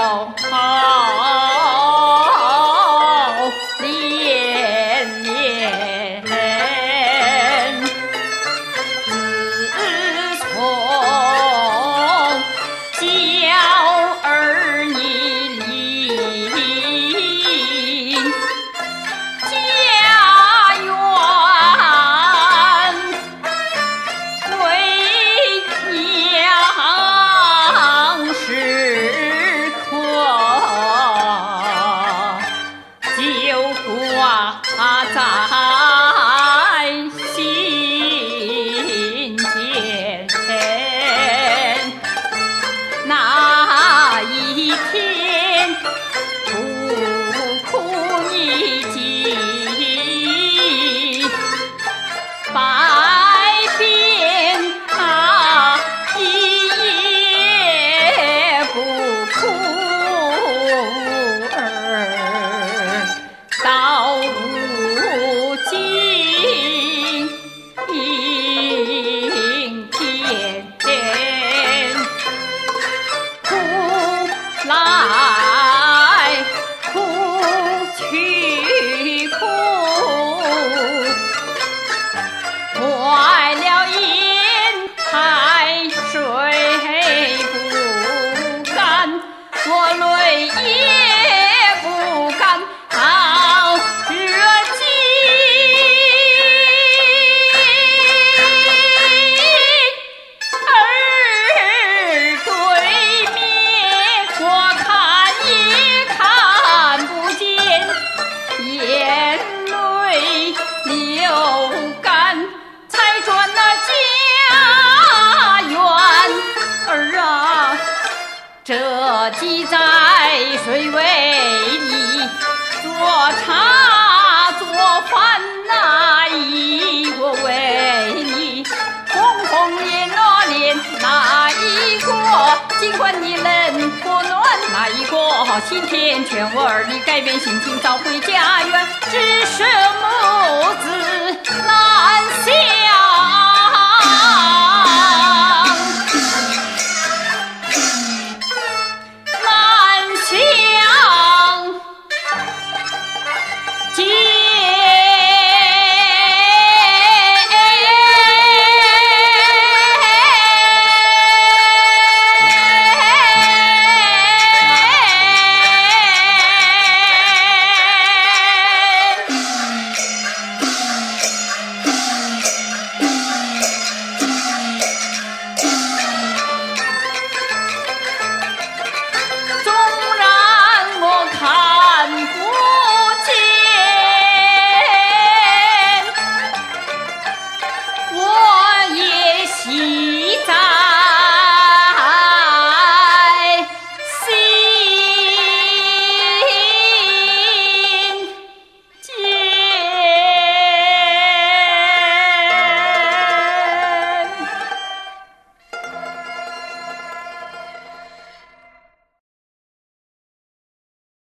连连。自从娇儿你临家园，为娘时刻就挂在心间。那一天不哭你记，百遍他一夜不哭儿，到如今天哭来哭去哭，坏了眼还睡不干，我泪也不干好热情。儿对面我看也看不见，眼泪流干才转那家园。儿啊，这鸡仔谁为你做茶做饭哪一个为你轰轰烈烈哪一个？尽管你冷或暖哪一个？今天劝我儿你改变心情找回家园，只是母子难相。心